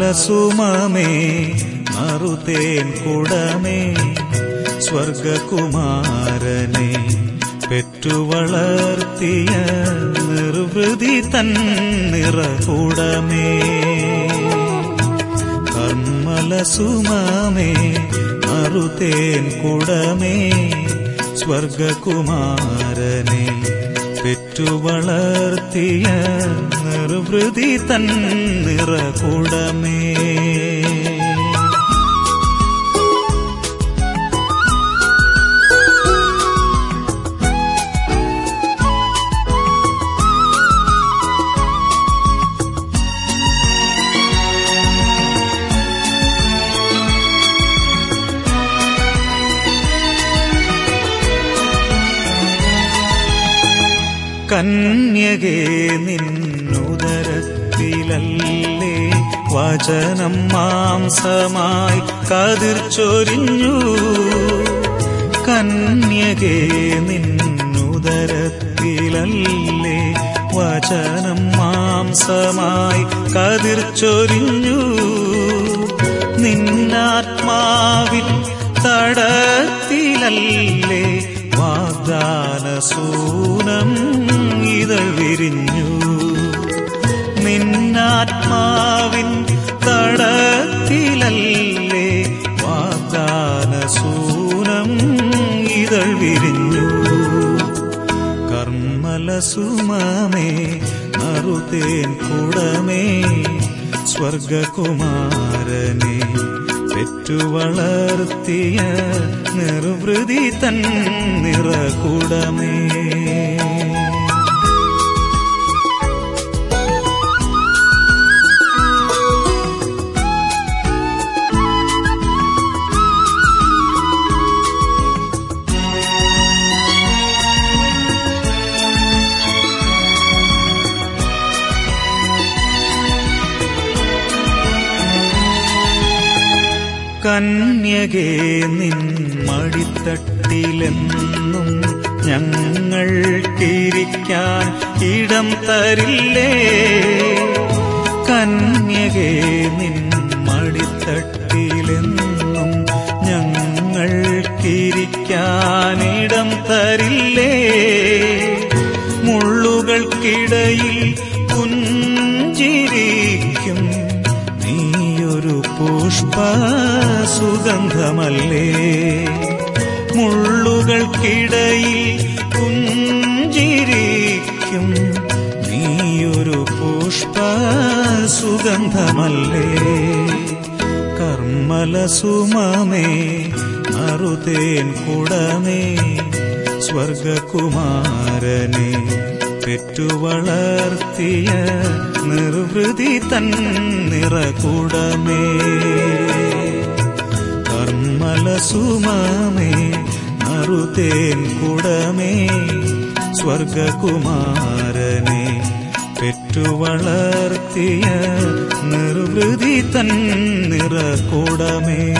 കർമ്മലസുമമേ നറുതേൻ കുടമേ സ്വർഗകുമാരനെ പെറ്റുവളർത്തിയ നിർവൃതി തന്നിറകുടമേ. കർമ്മലസുമമേ നറുതേൻ കുടമേ സ്വർഗകുമാരനെ പെറ്റുവളർത്തിയ നിർവൃതി തന്നിറകുടമേ. കന്യകേ നിന്നുദരത്തിലല്ലേ വചനം മാംസമായി കതിർ ചൊരിഞ്ഞു. കന്യകേ നിന്നുദരത്തിലല്ലേ വചനം മാംസമായി കതിർ ചൊരിഞ്ഞു. നിന്നാത്മാവിൻ തടത്തിലല്ലേ വാഗ്ദാനസൂനം ഇതൾ വിരിഞ്ഞു. നിന്നാത്മാവിൻ തടത്തിലല്ലേ വാഗ്ദാനസൂനം ഇതൾ വിരിഞ്ഞു. കർമ്മലസുമമേ നറുതേൻ കുടമേ സ്വർഗകുമാരനെ പെറ്റുവളർത്തിയ നിർവൃതി തന്നിറകുടമേ. കന്യകേ നിൻ മടിത്തട്ടിലെന്നും ഞങ്ങൾക്കിരിക്കാൻ ഇടം തരില്ലേ. കന്യകേ നിൻ മടിത്തട്ടിലെന്നും ഞങ്ങൾക്കിരിക്കാൻ ഇടം തരില്ലേ. മുള്ളുകൾക്കിടയിൽ പുഞ്ചിരിക്കും നീയൊരു പുഷ്പസുഗന്ധമല്ലേ. മുള്ളുകൾക്കിടയിൽ പുഞ്ചിരിക്കും നീയൊരു പുഷ്പസുഗന്ധമല്ലേ. കർമ്മലസുമമേ നറുതേൻ കുടമേ സ്വർഗകുമാരനെ പെറ്റുവളർത്തിയ നിർവൃതി തന്നിറകുടമേ. കർമ്മലസുമമേ നറുതേൻ കുടമേ സ്വർഗകുമാരനെ പെറ്റുവളർത്തിയ നിർവൃതി തന്നിറകുടമേ.